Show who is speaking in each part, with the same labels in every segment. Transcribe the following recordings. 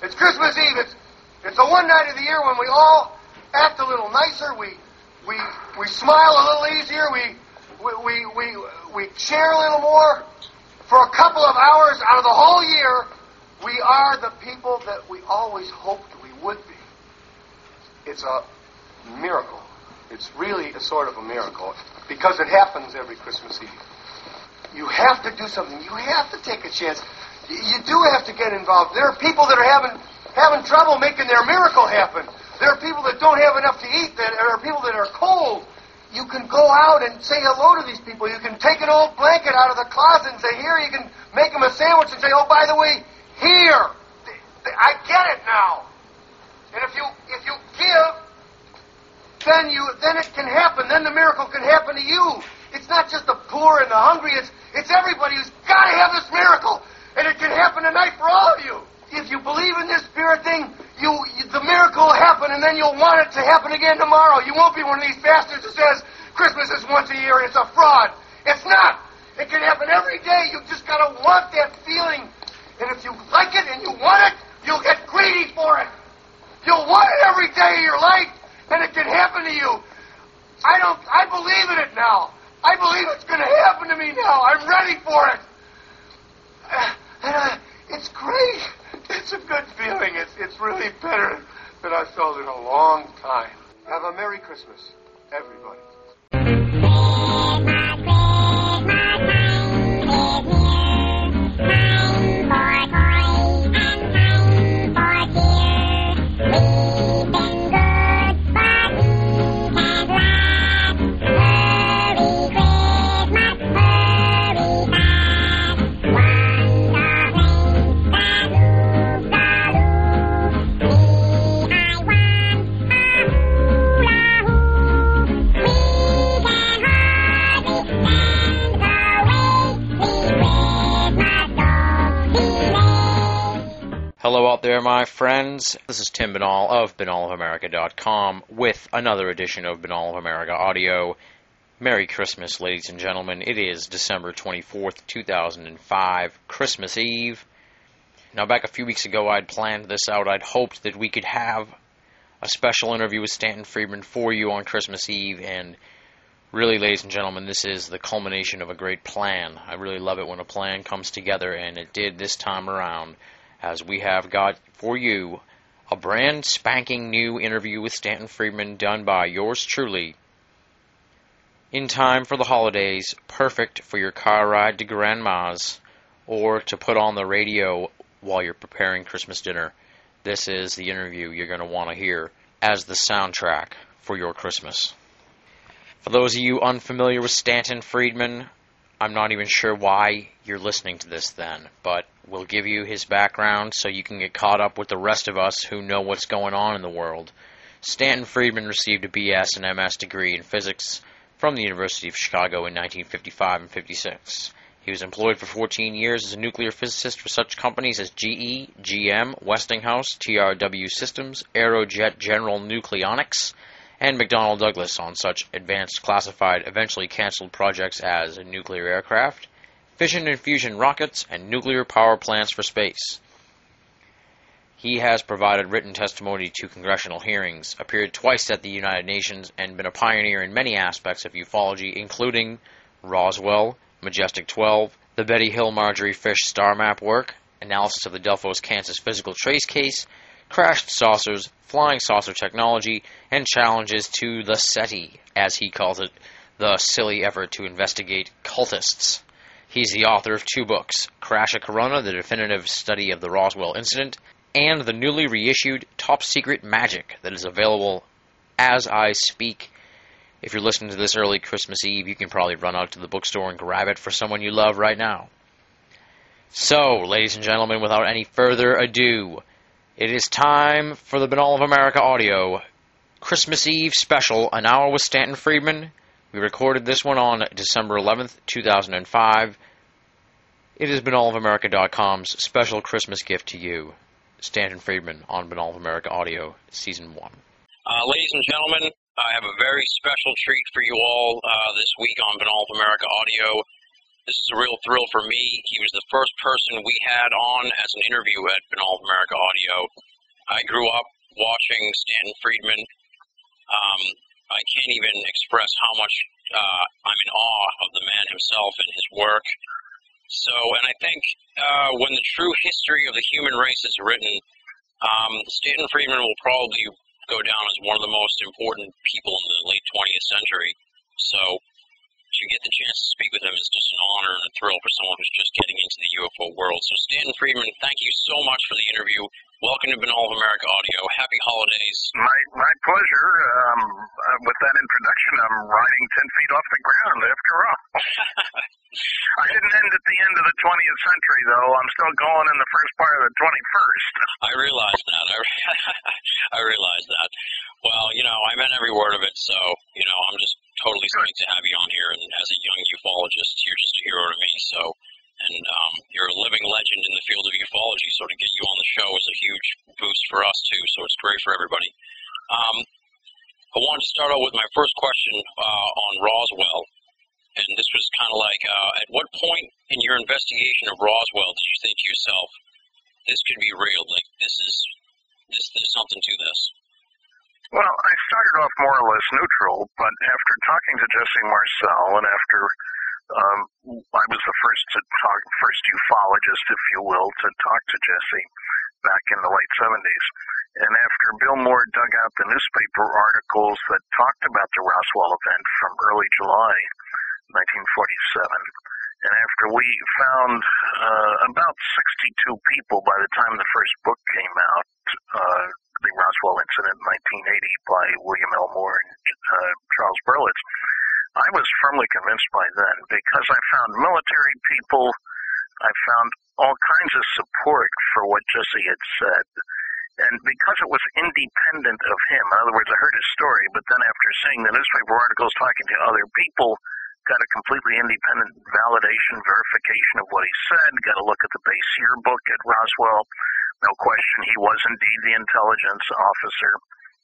Speaker 1: It's Christmas Eve. It's the one night of the year when we all act a little nicer. We smile a little easier. We share a little more. For a couple of hours out of the whole year, we are the people that we always hoped we would be. It's a miracle. It's really a sort of a miracle because it happens every Christmas Eve. You have to do something. You have to take a chance. You do have to get involved. There are people that are having trouble making their miracle happen. There are people that don't have enough to eat. There are people that are cold. You can go out and say hello to these people. You can take an old blanket out of the closet and say, here, you can make them a sandwich and say, oh, by the way, here. I get it now. And if you give, then it can happen. Then the miracle can happen to you. It's not just the poor and the hungry. It's everybody who's got to have this miracle. And it can happen tonight for all of you. If you believe in this spirit thing, the miracle will happen, and then you'll want it to happen again tomorrow. You won't be one of these bastards that says Christmas is once a year and it's a fraud. It's not. It can happen every day. You just got to want that feeling. And if you like it and you want it, you'll get greedy for it. You'll want it every day of your life, and it can happen to you. I believe in it now. I believe it's going to happen to me now. I'm ready for it. It's great. It's a good feeling. It's really better than I felt in a long time. Have a Merry Christmas, everybody.
Speaker 2: Hello out there, my friends. This is Tim Binnall of BinnallofAmerica.com with another edition of Binnall of America Audio. Merry Christmas, ladies and gentlemen. It is December 24th, 2005, Christmas Eve. Now, back a few weeks ago, I'd planned this out. I'd hoped that we could have a special interview with Stanton Friedman for you on Christmas Eve, and really, ladies and gentlemen, this is the culmination of a great plan. I really love it when a plan comes together, and it did this time around, as we have got for you a brand spanking new interview with Stanton Friedman done by yours truly in time for the holidays, perfect for your car ride to Grandma's or to put on the radio while you're preparing Christmas dinner. This is the interview you're going to want to hear as the soundtrack for your Christmas. For those of you unfamiliar with Stanton Friedman, I'm not even sure why you're listening to this then, but we'll give you his background so you can get caught up with the rest of us who know what's going on in the world. Stanton Friedman received a BS and MS degree in physics from the University of Chicago in 1955 and 56. He was employed for 14 years as a nuclear physicist for such companies as GE, GM, Westinghouse, TRW Systems, Aerojet General Nucleonics, and McDonnell Douglas on such advanced classified, eventually canceled projects as nuclear aircraft, fission and fusion rockets, and nuclear power plants for space. He has provided written testimony to congressional hearings, appeared twice at the United Nations, and been a pioneer in many aspects of ufology, including Roswell, Majestic 12, the Betty Hill Marjorie Fish star map work, analysis of the Delphos, Kansas physical trace case, crashed saucers, flying saucer technology, and challenges to the SETI, as he calls it, the silly effort to investigate cultists. He's the author of 2 books, Crash a Corona, the definitive study of the Roswell incident, and the newly reissued Top Secret Magic that is available as I speak. If you're listening to this early Christmas Eve, you can probably run out to the bookstore and grab it for someone you love right now. So, ladies and gentlemen, without any further ado, it is time for the Binnall of America Audio Christmas Eve special, an hour with Stanton Friedman. We recorded this one on December 11th, 2005. It is BinnallofAmerica.com's special Christmas gift to you. Stanton Friedman on Binnall of America Audio, Season 1.
Speaker 3: Ladies and gentlemen, I have a very special treat for you all this week on Binnall of America Audio. This is a real thrill for me. He was the first person we had on as an interview at Binnall of America Audio. I grew up watching Stanton Friedman. I can't even express how much I'm in awe of the man himself and his work. So, and I think when the true history of the human race is written, Stanton Friedman will probably go down as one of the most important people in the late 20th century. So, to get the chance to speak with him is just an honor and a thrill for someone who's just getting into the UFO world. So, Stanton Friedman, thank you so much for the interview. Welcome to Binnall of America Audio. Happy holidays.
Speaker 4: My pleasure. With that introduction, I'm riding 10 feet off the ground after all. I didn't end at the end of the 20th century, though. I'm still going in the first part of the 21st.
Speaker 3: I realize that. I realize that. Well, I meant every word of it, so, I'm just totally stoked to have you on here. And as a young ufologist, you're just a hero to me, so... And you're a living legend in the field of ufology, so to get you on the show is a huge boost for us, too, so it's great for everybody. I wanted to start out with my first question on Roswell, and this was kind of like, at what point in your investigation of Roswell did you think to yourself, this could be real, like there's something to this?
Speaker 4: Well, I started off more or less neutral, but after talking to Jesse Marcel and after I was the first ufologist, if you will, to talk to Jesse back in the late 70s. And after Bill Moore dug out the newspaper articles that talked about the Roswell event from early July 1947, and after we found about 62 people by the time the first book came out, the Roswell Incident in 1980 by William L. Moore and Charles Berlitz, I was firmly convinced by then, because I found military people, I found all kinds of support for what Jesse had said, and because it was independent of him. In other words, I heard his story, but then after seeing the newspaper articles, talking to other people, got a completely independent validation, verification of what he said, got a look at the base yearbook at Roswell. No question, he was indeed the intelligence officer.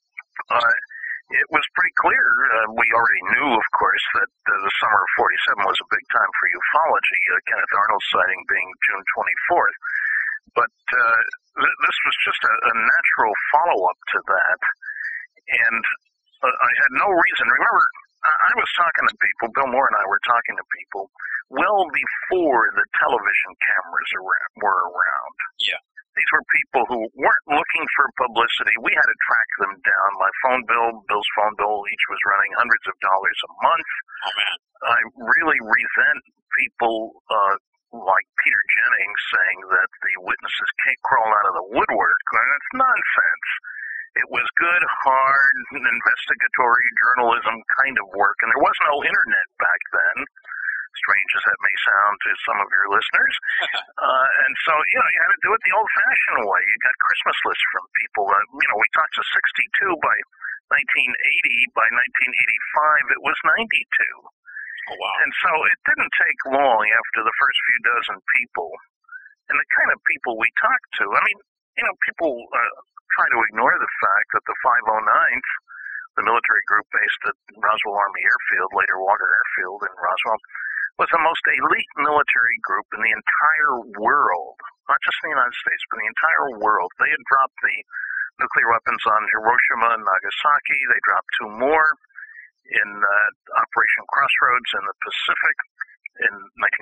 Speaker 4: It was pretty clear. We already knew, of course, that the summer of 47 was a big time for ufology, Kenneth Arnold's sighting being June 24th. But this was just a natural follow-up to that. And I had no reason. Remember, I was talking to people, Bill Moore and I were talking to people, well before the television cameras were around.
Speaker 3: Yeah.
Speaker 4: These were people who weren't looking for publicity. We had to track them down. My phone bill, Bill's phone bill, each was running hundreds of dollars a month.
Speaker 3: Oh, man.
Speaker 4: I really resent people like Peter Jennings saying that the witnesses can't crawl out of the woodwork. That's nonsense. It was good, hard, investigatory journalism kind of work, and there was no internet back then, strange as that may sound to some of your listeners. And so, you had to do it the old-fashioned way. You got Christmas lists from people. We talked to 62 by 1980. By 1985, it was 92.
Speaker 3: Oh, wow.
Speaker 4: And so it didn't take long after the first few dozen people, and the kind of people we talked to. I mean, people try to ignore the fact that the 509th, the military group based at Roswell Army Airfield, later Walker Airfield in Roswell, was the most elite military group in the entire world, not just in the United States, but in the entire world. They had dropped the nuclear weapons on Hiroshima and Nagasaki. They dropped 2 more in Operation Crossroads in the Pacific in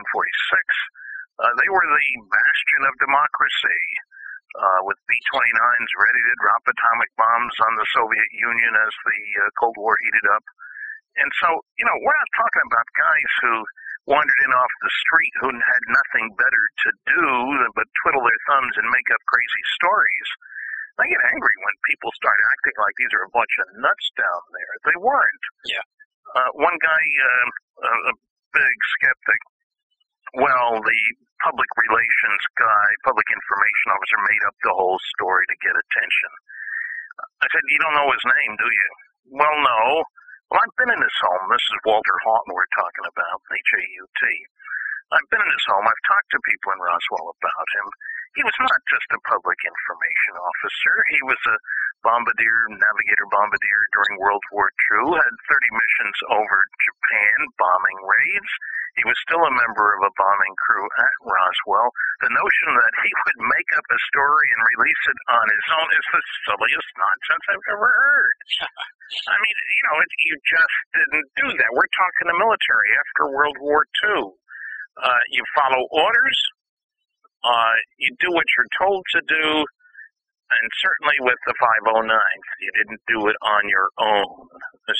Speaker 4: 1946. They were the bastion of democracy, with B-29s ready to drop atomic bombs on the Soviet Union as the Cold War heated up. And so, we're not talking about guys who wandered in off the street who had nothing better to do but twiddle their thumbs and make up crazy stories. I get angry when people start acting like these are a bunch of nuts down there. They weren't.
Speaker 3: Yeah.
Speaker 4: One guy, a big skeptic, well, the public relations guy, public information officer, made up the whole story to get attention. I said, you don't know his name, do you? Well, no. Well, I've been in his home. This is Walter Houghton we're talking about, H-A-U-T. I've been in his home. I've talked to people in Roswell about him. He was not just a public information officer. He was a navigator bombardier during World War II, had 30 missions over Japan, bombing raids. He was still a member of a bombing crew at Roswell. The notion that he would make up a story and release it on his own is the silliest nonsense I've ever heard. I mean, you just didn't do that. We're talking the military after World War II. You follow orders. You do what you're told to do. And certainly with the 509th, you didn't do it on your own.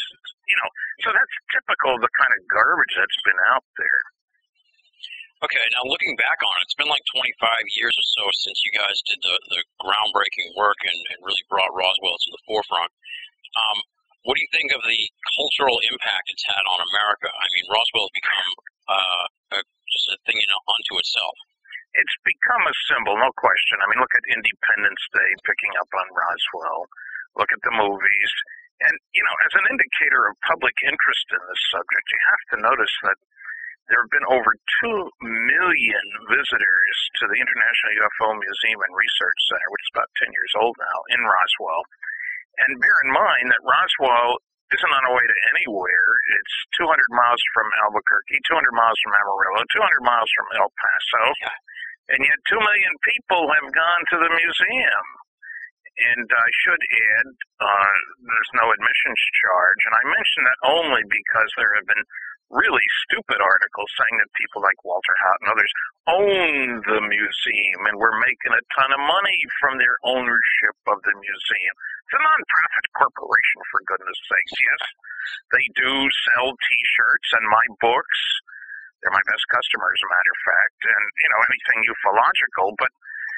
Speaker 4: So that's typical of the kind of garbage that's been out there.
Speaker 3: Okay, now looking back on it, it's been like 25 years or so since you guys did the groundbreaking work and really brought Roswell to the forefront. What do you think of the cultural impact it's had on America? I mean, Roswell has become just a thing unto itself.
Speaker 4: It's become a symbol, no question. I mean, look at Independence Day picking up on Roswell. Look at the movies. And, as an indicator of public interest in this subject, you have to notice that there have been over 2 million visitors to the International UFO Museum and Research Center, which is about 10 years old now, in Roswell. And bear in mind that Roswell isn't on the way to anywhere. It's 200 miles from Albuquerque, 200 miles from Amarillo, 200 miles from El Paso. And yet 2 million people have gone to the museum. And I should add, there's no admissions charge. And I mention that only because there have been really stupid articles saying that people like Walter Haut and others own the museum and we're making a ton of money from their ownership of the museum. It's a nonprofit corporation, for goodness sakes. Yes, they do sell T-shirts and my books. They're my best customers, as a matter of fact, and, anything ufological. But,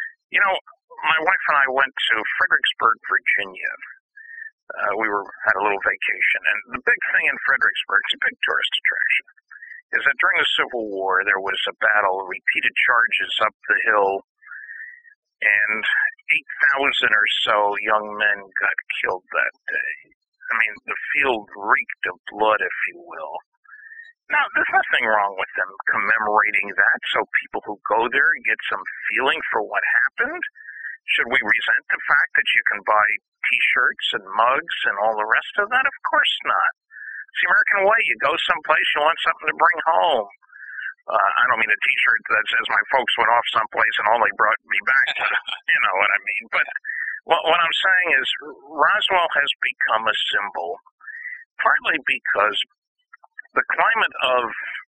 Speaker 4: my wife and I went to Fredericksburg, Virginia. We had a little vacation, and the big thing in Fredericksburg, it's a big tourist attraction, is that during the Civil War, there was a battle, repeated charges up the hill, and 8,000 or so young men got killed that day. I mean, the field reeked of blood, if you will. Now, there's nothing wrong with them commemorating that, so people who go there get some feeling for what happened. Should we resent the fact that you can buy T-shirts and mugs and all the rest of that? Of course not. It's the American way. You go someplace, you want something to bring home. I don't mean a T-shirt that says my folks went off someplace and only brought me back. You know what I mean. But what I'm saying is Roswell has become a symbol, partly because the climate of,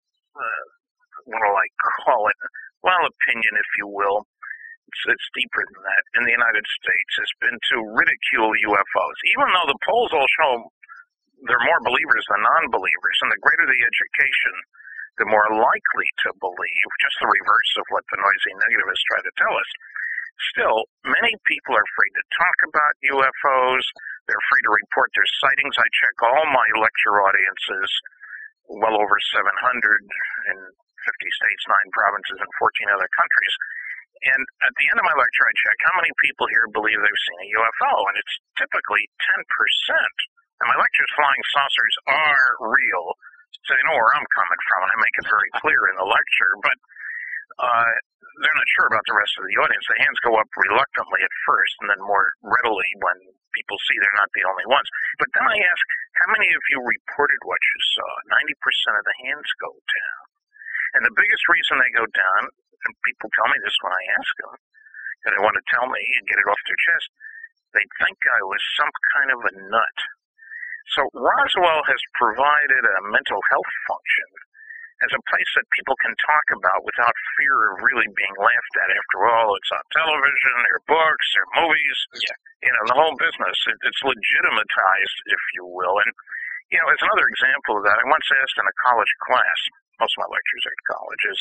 Speaker 4: what do I call it, well, opinion, if you will, it's deeper than that, in the United States has been to ridicule UFOs. Even though the polls all show there are more believers than non-believers, and the greater the education, the more likely to believe, just the reverse of what the noisy negativists try to tell us. Still, many people are afraid to talk about UFOs. They're afraid to report their sightings. I check all my lecture audiences, well over 700 in 50 states, 9 provinces, and 14 other countries. And at the end of my lecture, I check how many people here believe they've seen a UFO, and it's typically 10%. And my lectures, Flying Saucers Are Real, so you know where I'm coming from, and I make it very clear in the lecture, but they're not sure about the rest of the audience. The hands go up reluctantly at first, and then more readily when people see they're not the only ones. But then I ask, how many of you reported what you saw? 90% of the hands go down. And the biggest reason they go down, and people tell me this when I ask them, and they want to tell me and get it off their chest, they think I was some kind of a nut. So Roswell has provided a mental health function as a place that people can talk about without fear of really being laughed at. After all, it's on television, there are books, there are movies, the whole business. It's legitimatized, if you will. And, as another example of that, I once asked in a college class, most of my lectures are at colleges,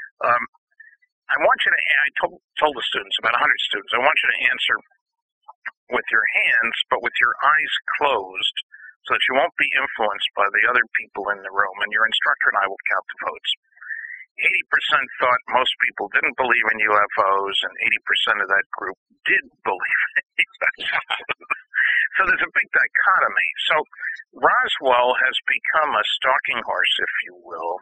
Speaker 4: I told the students, about 100 students, I want you to answer with your hands, but with your eyes closed, so that you won't be influenced by the other people in the room, and your instructor and I will count the votes. 80% thought most people didn't believe in UFOs, and 80% of that group did believe in UFOs. So there's a big dichotomy. So Roswell has become a stalking horse, if you will.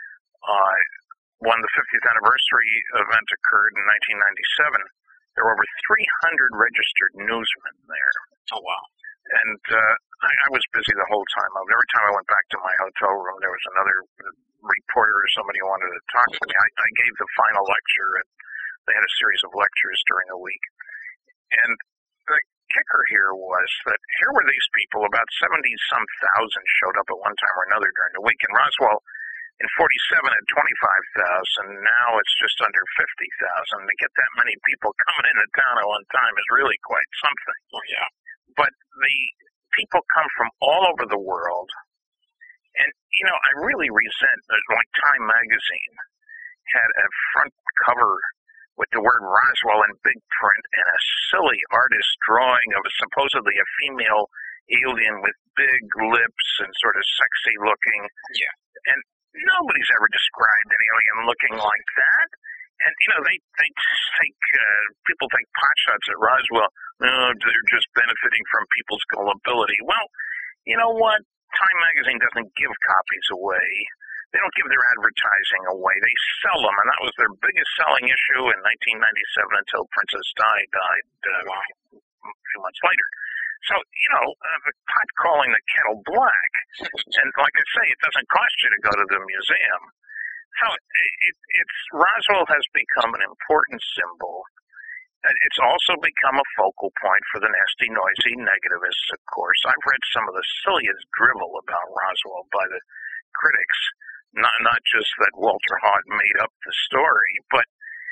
Speaker 4: When the 50th anniversary event occurred in 1997, there were over 300 registered newsmen there.
Speaker 3: Oh, wow.
Speaker 4: And I was busy the whole time. Every time I went back to my hotel room, there was another reporter or somebody who wanted to talk to me. I gave the final lecture, and they had a series of lectures during the week. And the kicker here was that here were these people, about 70-some thousand showed up at one time or another during the week. In Roswell, in 47 at 25,000, now it's just under 50,000. To get that many people coming into town at one time is really quite something.
Speaker 3: Oh, yeah.
Speaker 4: But the people come from all over the world. And, you know, I really resent that, like, Time magazine had a front cover with the word Roswell in big print and a silly artist drawing of supposedly a female alien with big lips and sort of sexy looking.
Speaker 3: Yeah.
Speaker 4: And nobody's ever described an alien looking like that. And, you know, they take, people take pot shots at Roswell. Oh, they're just benefiting from people's gullibility. Well, you know what? Time magazine doesn't give copies away. They don't give their advertising away. They sell them, and that was their biggest selling issue in 1997 until Princess Di died a few months later. So, you know, the pot calling the kettle black. And like I say, it doesn't cost you to go to the museum. So it's Roswell has become an important symbol. It's also become a focal point for the nasty, noisy negativists, of course. I've read some of the silliest drivel about Roswell by the critics, not just that Walter Haut made up the story, but,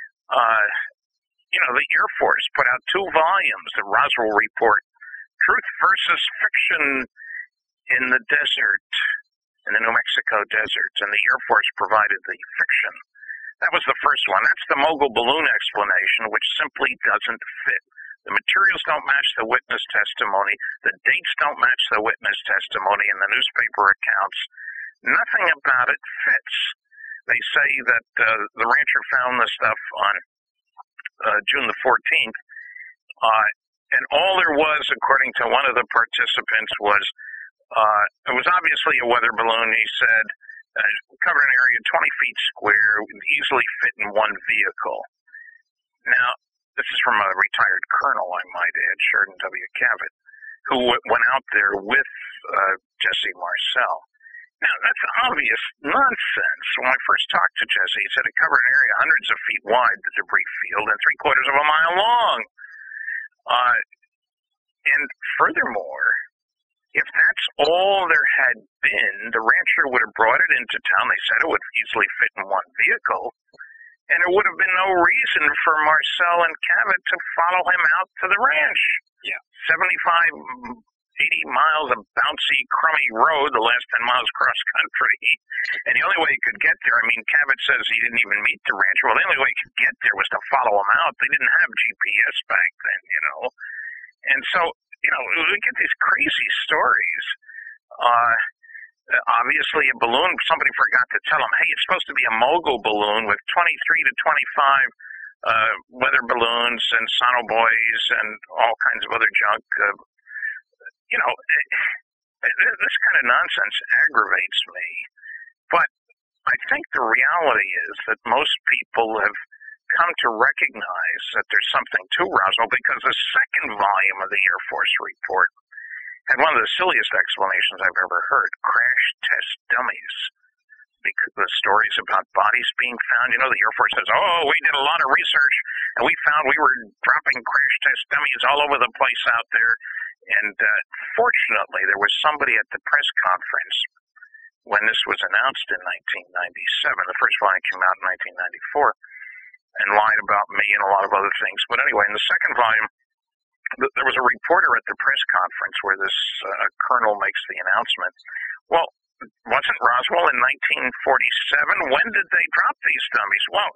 Speaker 4: you know, the Air Force put out 2 volumes, the Roswell Report, Truth versus Fiction in the Desert, in the New Mexico desert, and the Air Force provided the fiction. That was the first one. That's the mogul balloon explanation, which simply doesn't fit. The materials don't match the witness testimony. The dates don't match the witness testimony in the newspaper accounts. Nothing about it fits. They say that the rancher found the stuff on June the 14th, and all there was, according to one of the participants, was it was obviously a weather balloon, he said, covered an area 20 feet square, would easily fit in one vehicle. Now, this is from a retired colonel, I might add, Sheridan W. Cavett, who went out there with Jesse Marcel. Now, that's obvious nonsense. When I first talked to Jesse, he said it covered an area hundreds of feet wide, the debris field, and 3/4 of a mile long. And furthermore, if that's all there had been, the rancher would have brought it into town. They said it would easily fit in one vehicle, and there would have been no reason for Marcel and Cavett to follow him out to the ranch.
Speaker 3: Yeah.
Speaker 4: 75, 80 miles of bouncy, crummy road, the last 10 miles cross country. And the only way he could get there, I mean, Cavett says he didn't even meet the rancher. Well, the only way he could get there was to follow him out. They didn't have GPS back then, you know. And so, you know, we get these crazy stories. Obviously, a balloon, somebody forgot to tell him, hey, it's supposed to be a mogul balloon with 23 to 25 weather balloons and sonobuoys and all kinds of other junk. You know, this kind of nonsense aggravates me. But I think the reality is that most people have come to recognize that there's something to Roswell, because the second volume of the Air Force report had one of the silliest explanations I've ever heard: crash test dummies. Because the stories about bodies being found, you know, the Air Force says, oh, we did a lot of research and we found we were dropping crash test dummies all over the place out there. And fortunately, there was somebody at the press conference when this was announced in 1997. The first volume came out in 1994. And lied about me and a lot of other things. But anyway, in the second volume, there was a reporter at the press conference where this colonel makes the announcement. Well, wasn't Roswell in 1947? When did they drop these dummies? Well,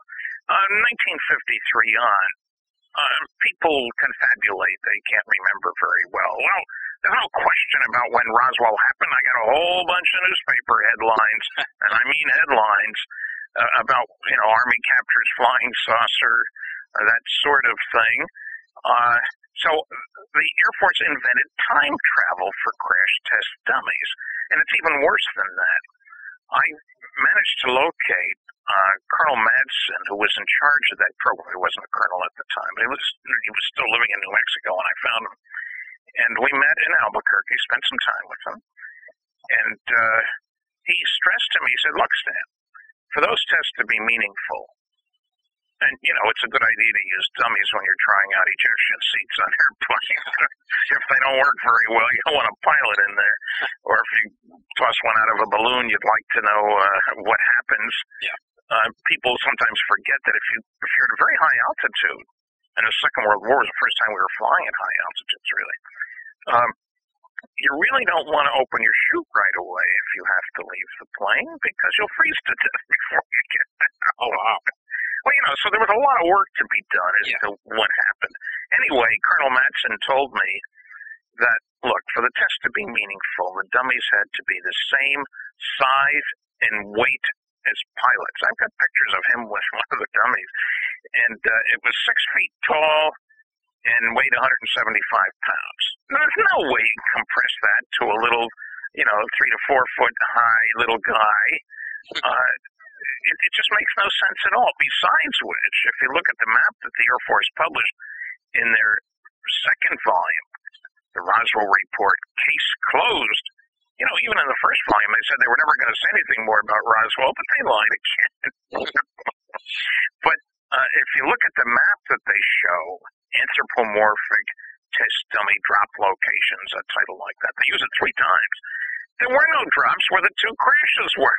Speaker 4: 1953 on. People confabulate. They can't remember very well. Well, there's no question about when Roswell happened. I got a whole bunch of newspaper headlines, and I mean headlines, about, you know, Army captures flying saucer, that sort of thing. So the Air Force invented time travel for crash test dummies. And it's even worse than that. I managed to locate Colonel Madsen, who was in charge of that program. He wasn't a colonel at the time, but he was still living in New Mexico when I found him. And we met in Albuquerque, spent some time with him. And he stressed to me, he said, look, Stan, for those tests to be meaningful, and, it's a good idea to use dummies when you're trying out ejection seats on airplanes. If they don't work very well, you don't want a pilot in there. Or if you toss one out of a balloon, you'd like to know what happens.
Speaker 3: Yeah.
Speaker 4: People sometimes forget that if you're at a very high altitude, and the Second World War was the first time we were flying at high altitudes, really, you really don't want to open your chute right away if you have to leave the plane, because you'll freeze to death before you get there.
Speaker 3: Oh, wow.
Speaker 4: Well, so there was a lot of work to be done as to what happened. Anyway, Colonel Matson told me that, look, for the test to be meaningful, the dummies had to be the same size and weight as pilots. I've got pictures of him with one of the dummies, and it was 6 feet tall and weighed 175 pounds. Now, there's no way you can compress that to a little, 3 to 4 foot high little guy. It just makes no sense at all. Besides which, if you look at the map that the Air Force published in their second volume, the Roswell Report, Case Closed, even in the first volume, they said they were never going to say anything more about Roswell, but they lied again. But if you look at the map that they show, anthropomorphic test dummy drop locations, a title like that, they use it 3 times. There were no drops where the 2 crashes were.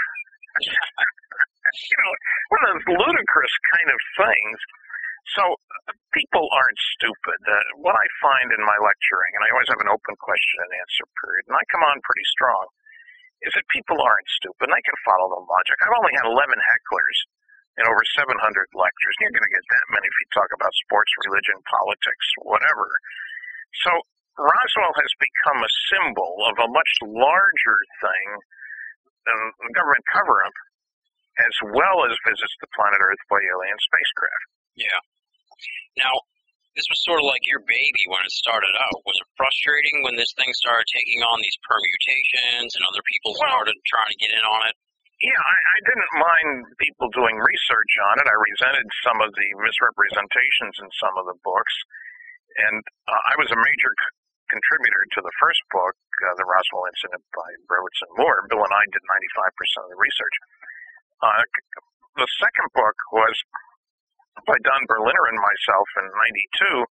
Speaker 4: One of those ludicrous kind of things. So people aren't stupid. What I find in my lecturing, and I always have an open question and answer period, and I come on pretty strong, is that people aren't stupid, and they can follow the logic. I've only had 11 hecklers in over 700 lectures, and you're going to get that many if you talk about sports, religion, politics, whatever. So Roswell has become a symbol of a much larger thing, the government cover-up, as well as visits to planet Earth by alien spacecraft.
Speaker 3: Yeah. Now, this was sort of like your baby when it started out. Was it frustrating when this thing started taking on these permutations and other people started trying to get in on it?
Speaker 4: Yeah, I didn't mind people doing research on it. I resented some of the misrepresentations in some of the books. And I was a major contributor to the first book, The Roswell Incident by Berlitz and Moore. Bill and I did 95% of the research. The second book was by Don Berliner and myself in '92.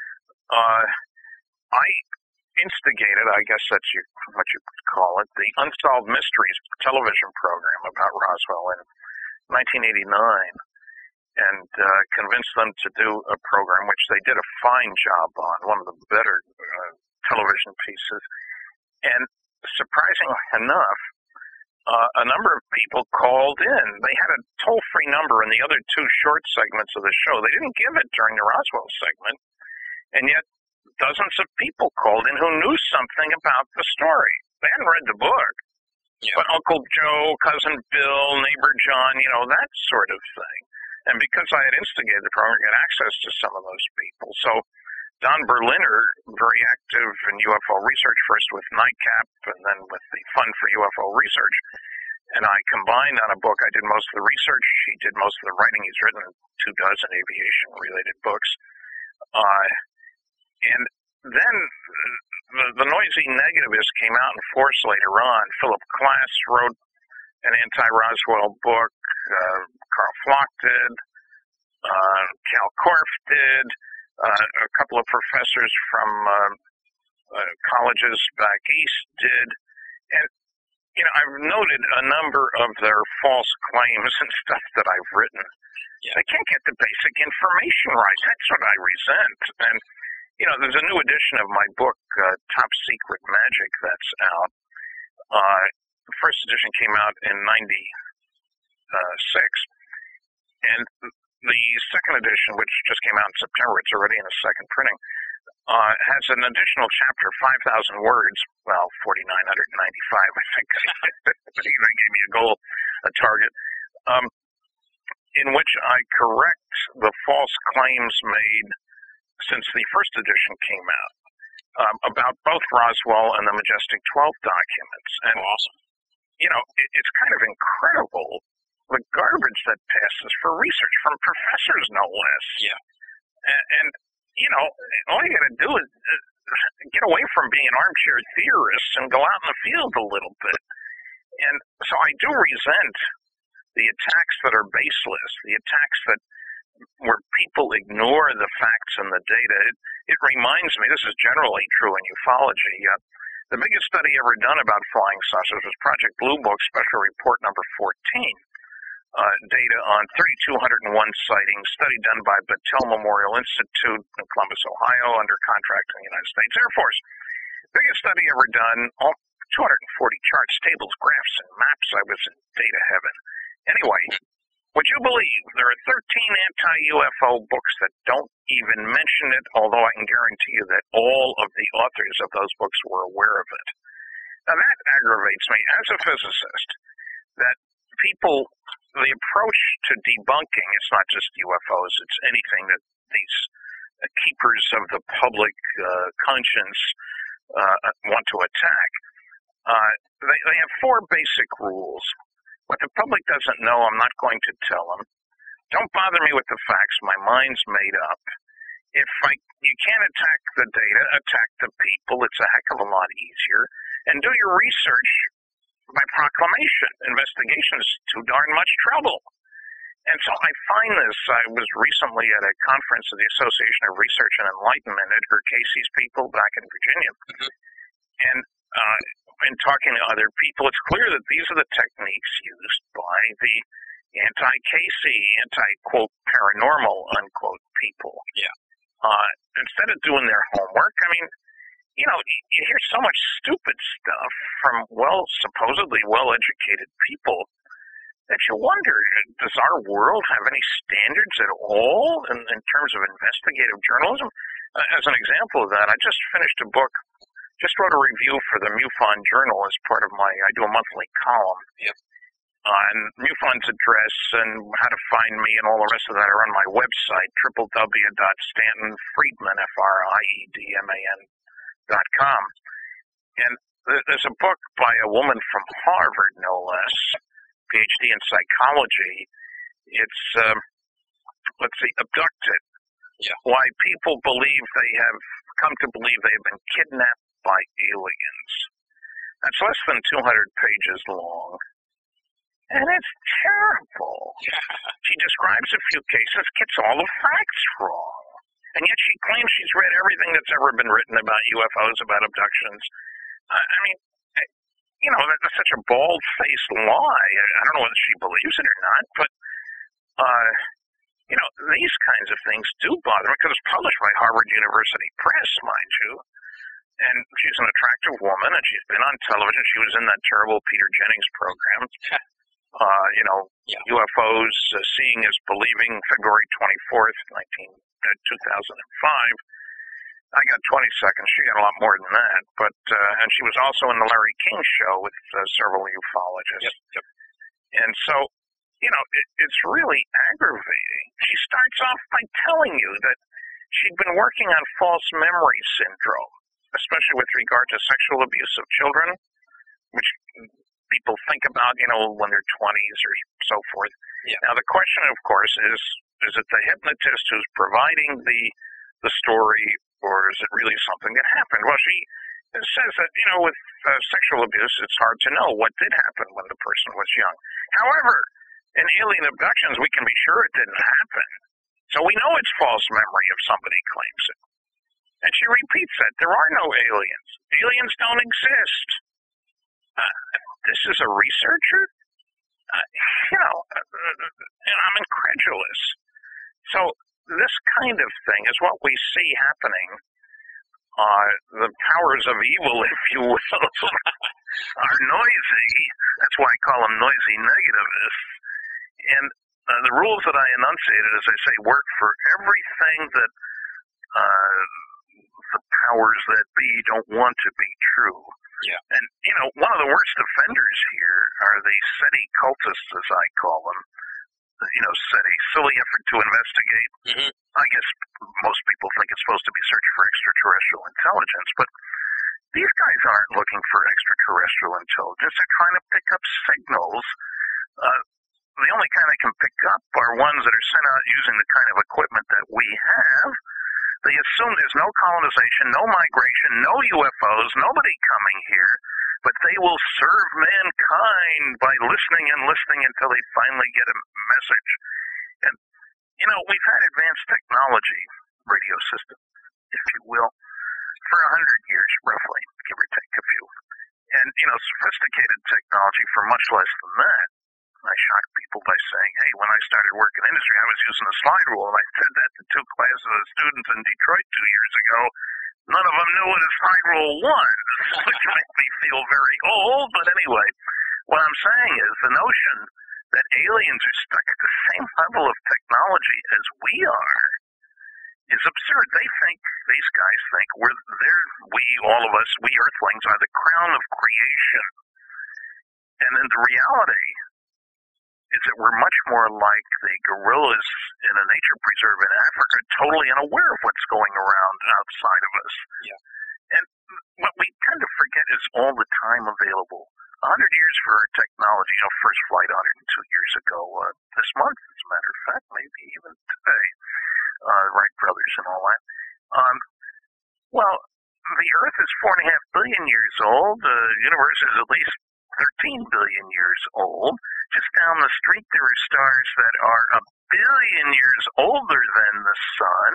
Speaker 4: I instigated, I guess that's what you could call it, the Unsolved Mysteries television program about Roswell in 1989, and convinced them to do a program which they did a fine job on, one of the better television pieces. And surprisingly enough, a number of people called in. They had a toll-free number in the other 2 short segments of the show. They didn't give it during the Roswell segment, and yet dozens of people called in who knew something about the story. They hadn't read the book, but Uncle Joe, Cousin Bill, Neighbor John, that sort of thing. And because I had instigated the program, I got access to some of those people. So Don Berliner, very active in UFO research, first with NICAP and then with the Fund for UFO Research, and I combined on a book. I did most of the research. He did most of the writing. He's written 24 aviation-related books. And then the noisy negativists came out in force later on. Philip Klass wrote an anti-Roswell book. Carl Flock did. Cal Korff did. A couple of professors from colleges back east did. And, I've noted a number of their false claims and stuff that I've written. They can't get the basic information right. That's what I resent. And, there's a new edition of my book, Top Secret Magic, that's out. The first edition came out in 96. And the second edition, which just came out in September, it's already in a second printing, has an additional chapter, 5,000 words, well, 4,995, I think. They gave me a goal, a target, in which I correct the false claims made since the first edition came out about both Roswell and the Majestic 12 documents. And,
Speaker 3: awesome.
Speaker 4: It's kind of incredible, the garbage that passes for research from professors, no less.
Speaker 3: Yeah.
Speaker 4: And all you got to do is get away from being armchair theorists and go out in the field a little bit. And so I do resent the attacks that are baseless, the attacks that where people ignore the facts and the data. It reminds me, this is generally true in ufology, the biggest study ever done about flying saucers was Project Blue Book Special Report number 14. Data on 3,201 sightings, study done by Battelle Memorial Institute in Columbus, Ohio, under contract in the United States Air Force. Biggest study ever done, 240 charts, tables, graphs, and maps. I was in data heaven. Anyway, would you believe there are 13 anti-UFO books that don't even mention it, although I can guarantee you that all of the authors of those books were aware of it. Now that aggravates me as a physicist, that people, the approach to debunking, it's not just UFOs, it's anything that these keepers of the public conscience want to attack. They have four basic rules. What the public doesn't know, I'm not going to tell them. Don't bother me with the facts. My mind's made up. You can't attack the data, attack the people. It's a heck of a lot easier. And do your research by proclamation. Investigation is too darn much trouble. And so I find this. I was recently at a conference of the Association of Research and Enlightenment, Edgar Casey's people back in Virginia. And in talking to other people, it's clear that these are the techniques used by the anti-Casey, anti-quote paranormal, unquote people.
Speaker 3: Yeah.
Speaker 4: Instead of doing their homework, I mean, you know, you hear so much stupid stuff from supposedly well-educated people that you wonder, does our world have any standards at all in terms of investigative journalism? As an example of that, I just finished a book. Just wrote a review for the MUFON Journal as part of I do a monthly column.
Speaker 3: Yep.
Speaker 4: And MUFON's address and how to find me and all the rest of that are on my website, www.stantonfriedman, FRIEDMAN.com. And there's a book by a woman from Harvard, no less, PhD in psychology. It's, Abducted.
Speaker 3: Yeah.
Speaker 4: Why people come to believe they have been kidnapped by aliens. That's less than 200 pages long. And it's terrible. She describes a few cases, gets all the facts wrong. And yet she claims she's read everything that's ever been written about UFOs, about abductions. I mean, you know, that's such a bald-faced lie. I don't know whether she believes it or not, but, you know, these kinds of things do bother me because it's published by Harvard University Press, mind you. And she's an attractive woman, and she's been on television. She was in that terrible Peter Jennings program. You know,
Speaker 3: yeah.
Speaker 4: UFOs, Seeing is Believing, February 24th, 2005. I got 20 seconds. She got a lot more than that. But and she was also in the Larry King Show with several ufologists.
Speaker 3: Yep.
Speaker 4: And so, you know, it's really aggravating. She starts off by telling you that she'd been working on false memory syndrome, especially with regard to sexual abuse of children, which people think about, you know, when they're 20s or so forth.
Speaker 3: Yeah.
Speaker 4: Now, the question, of course, is it the hypnotist who's providing the story, or is it really something that happened? Well, she says that, you know, with sexual abuse, it's hard to know what did happen when the person was young. However, in alien abductions, we can be sure it didn't happen. So we know it's false memory if somebody claims it. And she repeats that. There are no aliens. Aliens don't exist. This is a researcher? You know, and I'm incredulous. So this kind of thing is what we see happening. The powers of evil, if you will, are noisy. That's why I call them noisy negativists. And the rules that I enunciated, as I say, work for everything that the powers that be don't want to be true.
Speaker 3: Yeah.
Speaker 4: And, you know, one of the worst offenders here are the SETI cultists, as I call them. You know, SETI, silly effort to investigate.
Speaker 3: Mm-hmm.
Speaker 4: I guess most people think it's supposed to be search for extraterrestrial intelligence, but these guys aren't looking for extraterrestrial intelligence. They're trying to pick up signals. The only kind they can pick up are ones that are sent out using the kind of equipment that we have. They assume there's no colonization, no migration, no UFOs, nobody coming here. but they will serve mankind by listening and listening until they finally get a message. And, we've had advanced technology, radio system, if you will, for 100 years, roughly, give or take a few. And, sophisticated technology for much less than that. I shocked people by saying, hey, when I started working in industry, I was using a slide rule, and I said that to 2 classes of students in Detroit 2 years ago. None of them knew what a slide rule was, which made me feel very old. But anyway, what I'm saying is the notion that aliens are stuck at the same level of technology as we are is absurd. These guys think all of us, we Earthlings, are the crown of creation. And then the reality is that we're much more like the gorillas in a nature preserve in Africa, totally unaware of what's going around outside of us.
Speaker 3: Yeah.
Speaker 4: And what we tend to forget is all the time available. 100 years for our technology, first flight 102 years ago, this month, as a matter of fact, maybe even today, Wright brothers and all that. Well, the Earth is 4.5 billion years old. The universe is at least 13 billion years old. Just down the street, there are stars that are 1 billion years older than the sun.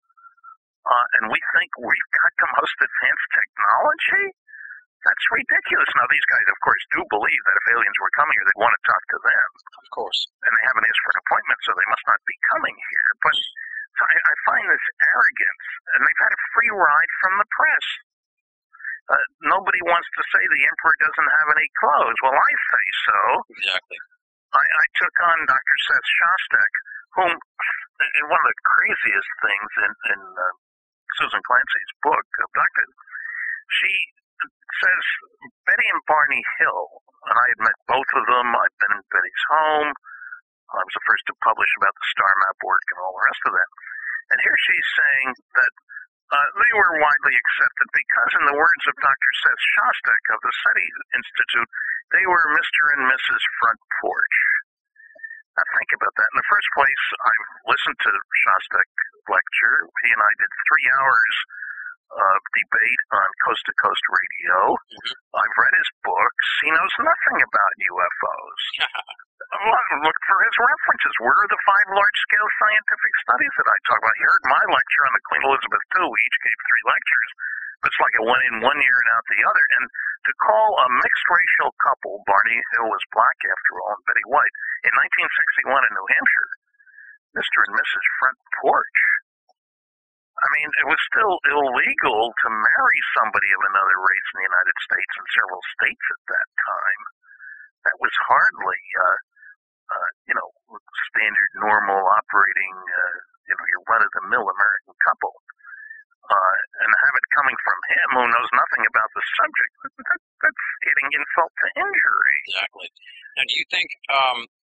Speaker 4: And we think we've got the most advanced technology? That's ridiculous. Now, these guys, of course, do believe that if aliens were coming here, they'd want to talk to them.
Speaker 3: Of course.
Speaker 4: And they haven't asked for an appointment, so they must not be coming here. But so I find this arrogance, and they've had a free ride from the press. Nobody wants to say the emperor doesn't have any clothes. Well, I say so.
Speaker 3: Exactly.
Speaker 4: I took on Dr. Seth Shostak, whom, in one of the craziest things in Susan Clancy's book, Abducted, she says Betty and Barney Hill, and I had met both of them. I'd been in Betty's home. I was the first to publish about the star map work and all the rest of that. And here she's saying that they were widely accepted because, in the words of Dr. Seth Shostak of the SETI Institute, they were Mr. and Mrs. Front Porch. Now think about that. In the first place, I've listened to Shostak lecture. He and I did 3 hours of debate on Coast to Coast Radio.
Speaker 3: Mm-hmm.
Speaker 4: I've read his books. He knows nothing about UFOs. Look for his references. Where are the 5 large-scale scientific studies that I talk about? He heard my lecture on the Queen Elizabeth II. We each gave 3 lectures. It's like it went in one year and out the other. And to call a mixed-racial couple, Barney Hill was black after all, and Betty White, in 1961 in New Hampshire, Mr. and Mrs. Front Porch. I mean, it was still illegal to marry somebody of another race in the United States and several states at that time. That was hardly, standard, normal operating, your run-of-the-mill American couple. And have it coming from him who knows nothing about the subject, that's adding insult to injury.
Speaker 3: Exactly. Now, do you think